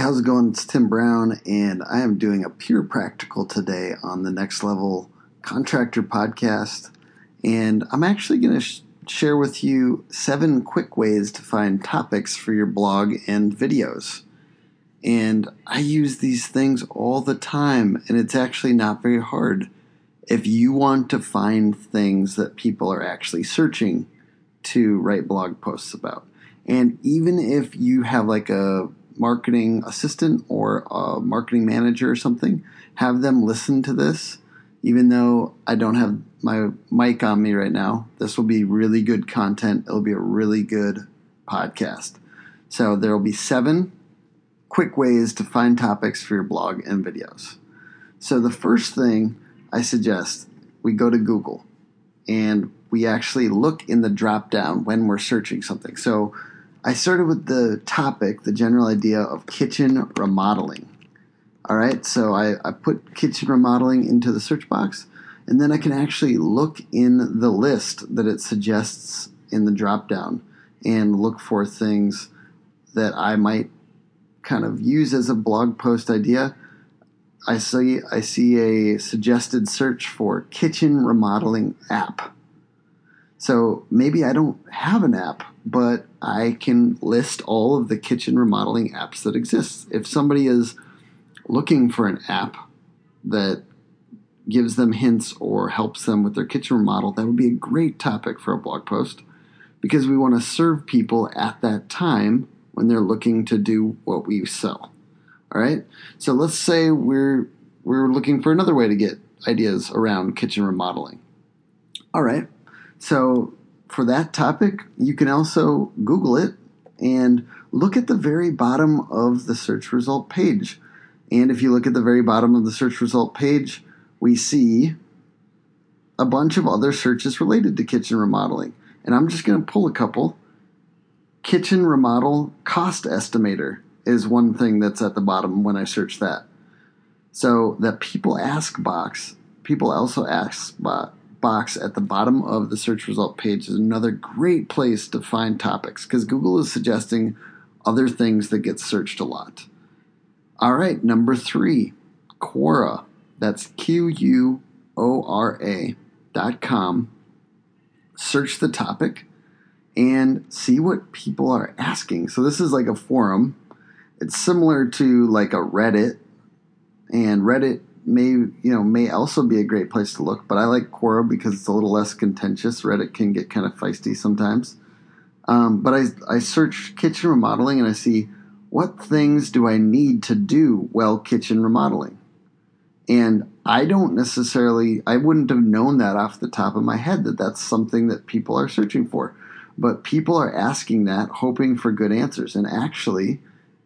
how's it going? It's Tim Brown, and I am doing a pure practical today on the Next Level Contractor podcast. And I'm actually going to share with you 7 quick ways to find topics for your blog and videos. And I use these things all the time, and it's actually not very hard if you want to find things that people are actually searching to write blog posts about. And even if you have like a marketing assistant or a marketing manager or something, have them listen to this. Even though I don't have my mic on me right now, this will be really good content. It'll be a really good podcast. So there will be 7 quick ways to find topics for your blog and videos. So the first thing I suggest, we go to Google and we actually look in the drop down when we're searching something. So I started with the topic, the general idea of kitchen remodeling. All right, so I put kitchen remodeling into the search box, and then I can actually look in the list that it suggests in the drop down and look for things that I might kind of use as a blog post idea. I see a suggested search for kitchen remodeling app. So maybe I don't have an app, but I can list all of the kitchen remodeling apps that exist. If somebody is looking for an app that gives them hints or helps them with their kitchen remodel, that would be a great topic for a blog post, because we want to serve people at that time when they're looking to do what we sell. All right. So let's say we're looking for another way to get ideas around kitchen remodeling. All right. So for that topic, you can also Google it and look at the very bottom of the search result page. And if you look at the very bottom of the search result page, we see a bunch of other searches related to kitchen remodeling. And I'm just going to pull a couple. Kitchen remodel cost estimator is one thing that's at the bottom when I search that. So that people also ask box at the bottom of the search result page is another great place to find topics, because Google is suggesting other things that get searched a lot. All right, number 3, Quora. That's Quora.com. Search the topic and see what people are asking. So this is like a forum. It's similar to like a Reddit, and Reddit may also be a great place to look, but I like Quora because it's a little less contentious. Reddit can get kind of feisty sometimes. But I search kitchen remodeling and I see, what things do I need to do while kitchen remodeling? And I wouldn't have known that off the top of my head that that's something that people are searching for. But people are asking that, hoping for good answers. And actually,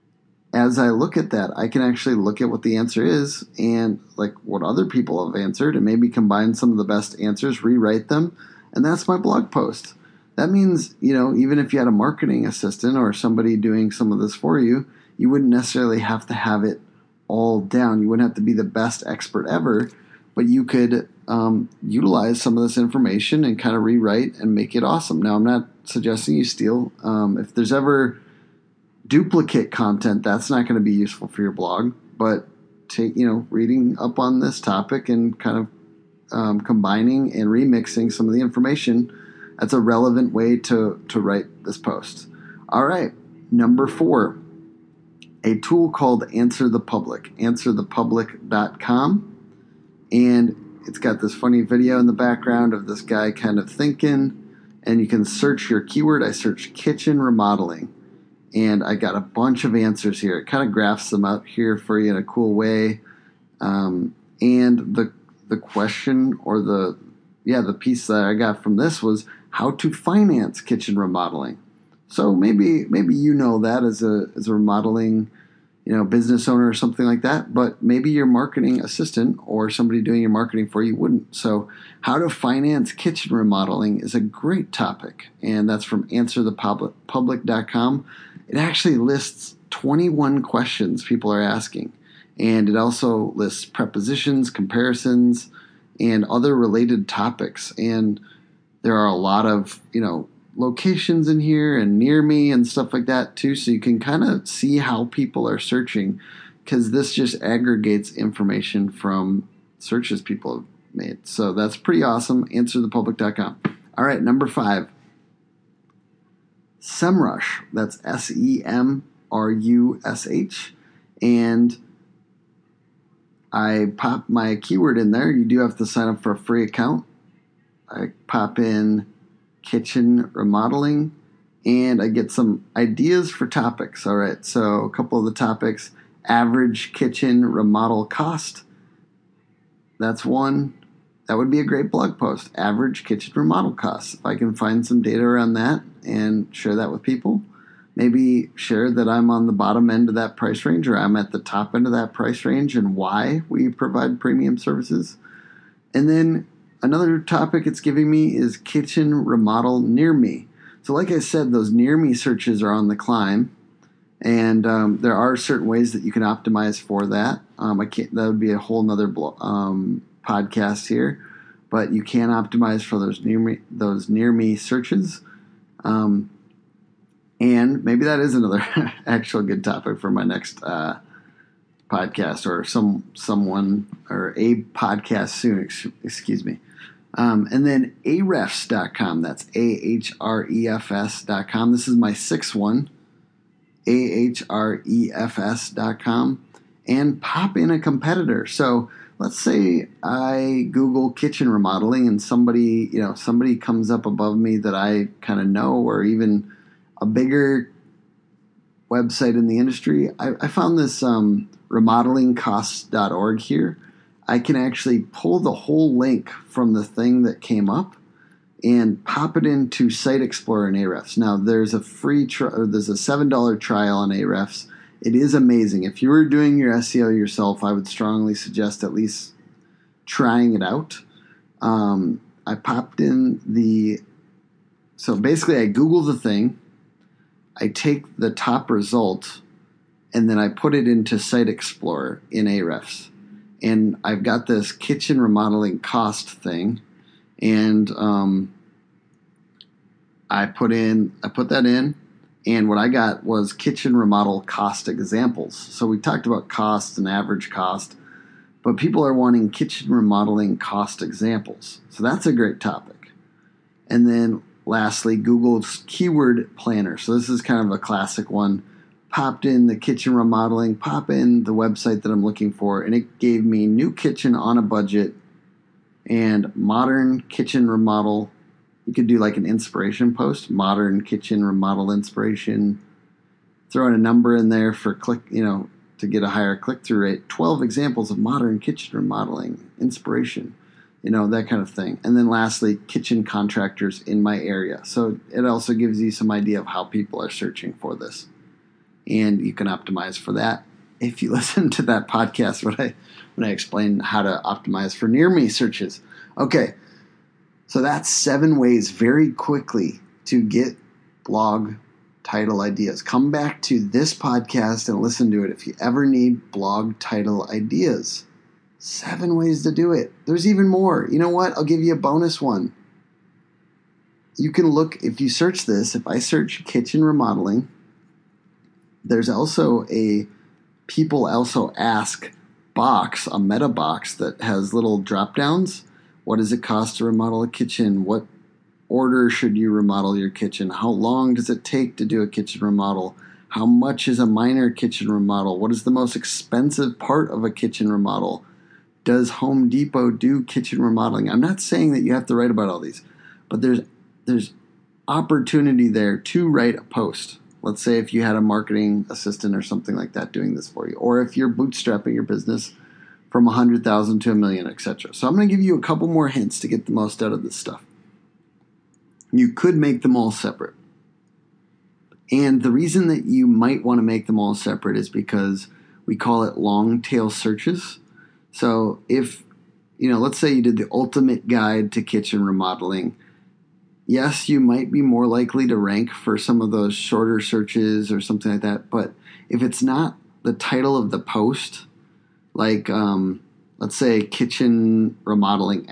as I look at that, I can actually look at what the answer is and like what other people have answered, and maybe combine some of the best answers, rewrite them, and that's my blog post. That means, even if you had a marketing assistant or somebody doing some of this for you, you wouldn't necessarily have to have it all down. You wouldn't have to be the best expert ever, but you could utilize some of this information and kind of rewrite and make it awesome. Now, I'm not suggesting you steal. If there's ever duplicate content, that's not going to be useful for your blog, but reading up on this topic and kind of combining and remixing some of the information, that's a relevant way to write this post. All right, number 4, a tool called Answer the Public, answerthepublic.com, and it's got this funny video in the background of this guy kind of thinking, and you can search your keyword. I searched kitchen remodeling, and I got a bunch of answers here. It kind of graphs them out here for you in a cool way. And the question or the piece that I got from this was how to finance kitchen remodeling. So maybe that as a remodeling business owner or something like that, but maybe your marketing assistant or somebody doing your marketing for you wouldn't. So how to finance kitchen remodeling is a great topic, and that's from answerthepublic.com. It actually lists 21 questions people are asking, and it also lists prepositions, comparisons, and other related topics. And there are a lot of, locations in here and near me and stuff like that too, so you can kind of see how people are searching, because this just aggregates information from searches people have made. So that's pretty awesome. Answerthepublic.com. All right, number 5. SEMrush. That's SEMRUSH. And I pop my keyword in there. You do have to sign up for a free account. I pop in kitchen remodeling, and I get some ideas for topics. All right, so a couple of the topics: average kitchen remodel cost. That's one. That would be a great blog post. Average kitchen remodel costs. If I can find some data around that and share that with people, maybe share that I'm on the bottom end of that price range, or I'm at the top end of that price range, and why we provide premium services. And then another topic it's giving me is kitchen remodel near me. So like I said, those near me searches are on the climb, and there are certain ways that you can optimize for that. That would be a whole nother podcast here, but you can optimize for those near me searches. And maybe that is another actual good topic for my next podcast, or someone or a podcast soon. Excuse me. And then ahrefs.com. That's ahrefs.com. This is my 6th one. ahrefs.com. And pop in a competitor. So let's say I Google kitchen remodeling, and somebody comes up above me that I kind of know, or even a bigger website in the industry. I found this remodelingcosts.org here. I can actually pull the whole link from the thing that came up and pop it into Site Explorer in Ahrefs. Now, there's a free there's a $7 trial on Ahrefs. It is amazing. If you were doing your SEO yourself, I would strongly suggest at least trying it out. I popped in so basically I Google the thing, I take the top result, and then I put it into Site Explorer in Ahrefs. And I've got this kitchen remodeling cost thing, and I put that in, and what I got was kitchen remodel cost examples. So we talked about cost and average cost, but people are wanting kitchen remodeling cost examples. So that's a great topic. And then lastly, Google's keyword planner. So this is kind of a classic one. Popped in the kitchen remodeling, pop in the website that I'm looking for, and it gave me new kitchen on a budget and modern kitchen remodel. You could do like an inspiration post, modern kitchen remodel inspiration, throw in a number in there for to get a higher click-through rate, 12 examples of modern kitchen remodeling inspiration, that kind of thing. And then lastly, kitchen contractors in my area. So it also gives you some idea of how people are searching for this. And you can optimize for that if you listen to that podcast when I explain how to optimize for near me searches. Okay, so that's 7 ways very quickly to get blog title ideas. Come back to this podcast and listen to it if you ever need blog title ideas. 7 ways to do it. There's even more. You know what? I'll give you a bonus one. You can look, if you search this, if I search kitchen remodeling, there's also a people also ask box, a meta box that has little drop downs. What does it cost to remodel a kitchen? What order should you remodel your kitchen? How long does it take to do a kitchen remodel? How much is a minor kitchen remodel? What is the most expensive part of a kitchen remodel? Does Home Depot do kitchen remodeling? I'm not saying that you have to write about all these, but there's opportunity there to write a post. Let's say if you had a marketing assistant or something like that doing this for you, or if you're bootstrapping your business from 100,000 to $1 million, etc. So I'm going to give you a couple more hints to get the most out of this stuff. You could make them all separate. And the reason that you might want to make them all separate is because we call it long tail searches. So if, let's say you did the ultimate guide to kitchen remodeling, yes, you might be more likely to rank for some of those shorter searches or something like that. But if it's not the title of the post, like let's say kitchen remodeling app,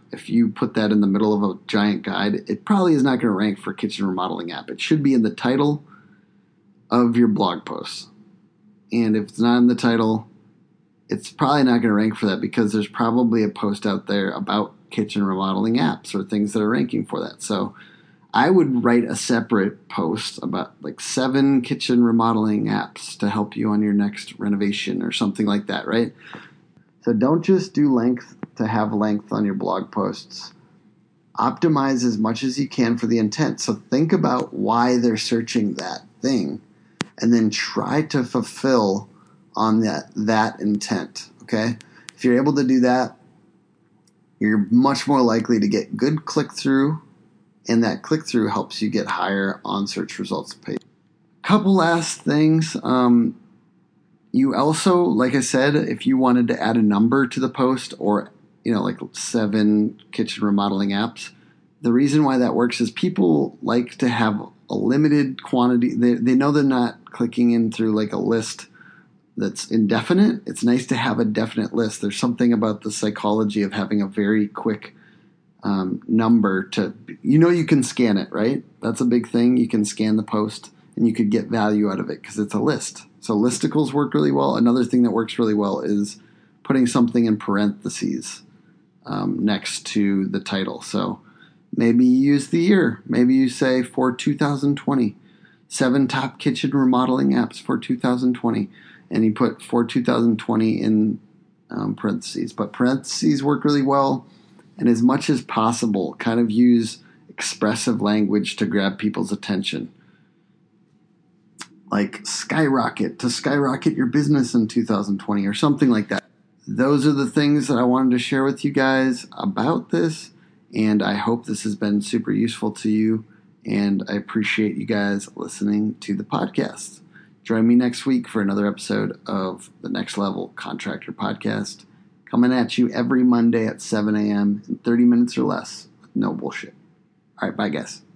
if you put that in the middle of a giant guide, it probably is not going to rank for kitchen remodeling app. It should be in the title of your blog post. And if it's not in the title, it's probably not going to rank for that because there's probably a post out there about kitchen remodeling apps or things that are ranking for that. So I would write a separate post about like 7 kitchen remodeling apps to help you on your next renovation or something like that, right? So don't just do length to have length on your blog posts. Optimize as much as you can for the intent. So think about why they're searching that thing and then try to fulfill on that intent, okay? If you're able to do that, you're much more likely to get good click-through, and that click-through helps you get higher on search results page. Couple last things. You also, like I said, if you wanted to add a number to the post or, like 7 kitchen remodeling apps, the reason why that works is people like to have a limited quantity. They know they're not clicking in through like a list that's indefinite. It's nice to have a definite list. There's something about the psychology of having a very quick number to, you can scan it, right? That's a big thing. You can scan the post and you could get value out of it because it's a list. So listicles work really well. Another thing that works really well is putting something in parentheses next to the title. So maybe you use the year. Maybe you say for 2020, 7 top kitchen remodeling apps for 2020. And you put for 2020 in parentheses. But parentheses work really well. And as much as possible, kind of use expressive language to grab people's attention. Like to skyrocket your business in 2020 or something like that. Those are the things that I wanted to share with you guys about this. And I hope this has been super useful to you. And I appreciate you guys listening to the podcast. Join me next week for another episode of the Next Level Contractor Podcast. Coming at you every Monday at 7 a.m. in 30 minutes or less with no bullshit. All right, bye, guys.